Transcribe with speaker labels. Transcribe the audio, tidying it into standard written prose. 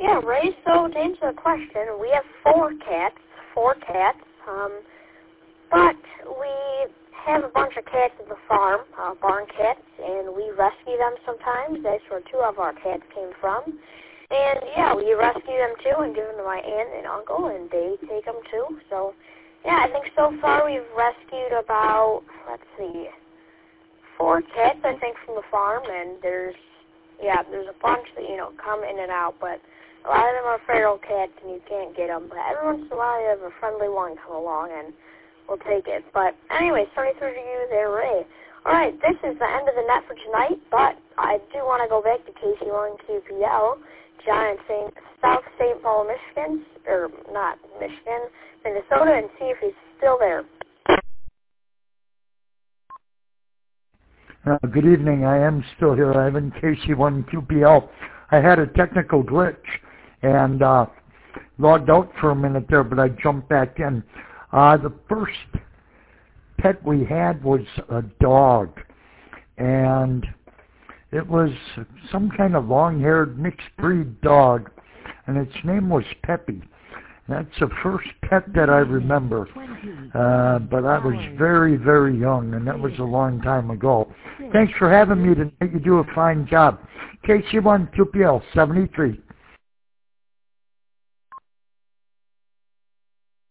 Speaker 1: Yeah, Ray, so to answer the question, we have four cats, but we have a bunch of cats at the farm, barn cats, and we rescue them sometimes. That's where two of our cats came from. And, yeah, we rescue them, too, and give them to my aunt and uncle, and they take them, too. So, yeah, I think so far we've rescued about, four cats, I think, from the farm, and there's a bunch that, come in and out, but a lot of them are feral cats, and you can't get them. But every once in a while, you have a friendly one come along, and we'll take it. But anyway, sorry through to you there, Ray. All right, this is the end of the net for tonight, but I do want to go back to KC1QPL, John in South St. Paul, Michigan, or not Michigan, Minnesota, and see if he's still there.
Speaker 2: Good evening. I am still here. I'm in KC1QPL. I had a technical glitch and logged out for a minute there, but I jumped back in. The first pet we had was a dog, and it was some kind of long-haired mixed-breed dog, and its name was Peppy. That's the first pet that I remember, but I was very, very young, and that was a long time ago. Thanks for having me tonight. You do a fine job. KC1QPL 73.